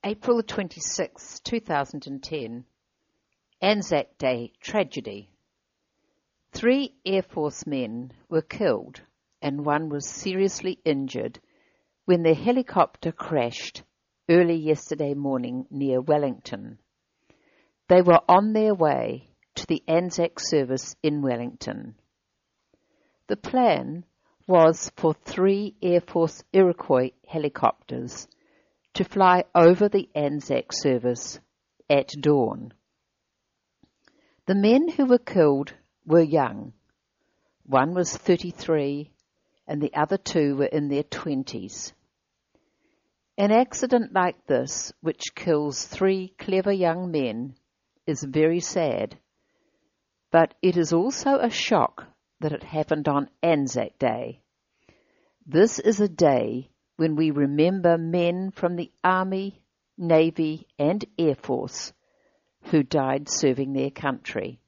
April the 26th, 2010, Anzac Day tragedy. 3 Air Force men were killed and one was seriously injured when their helicopter crashed early yesterday morning near Wellington. They were on their way to the Anzac service in Wellington. The plan was for 3 Air Force Iroquois helicopters to fly over the Anzac service at dawn. The men who were killed were young. One was 33 and the other 2 were in their 20s. An accident like this, which kills 3 clever young men, is very sad, but it is also a shock that it happened on Anzac Day. This is a day when we remember men from the Army, Navy and Air Force who died serving their country.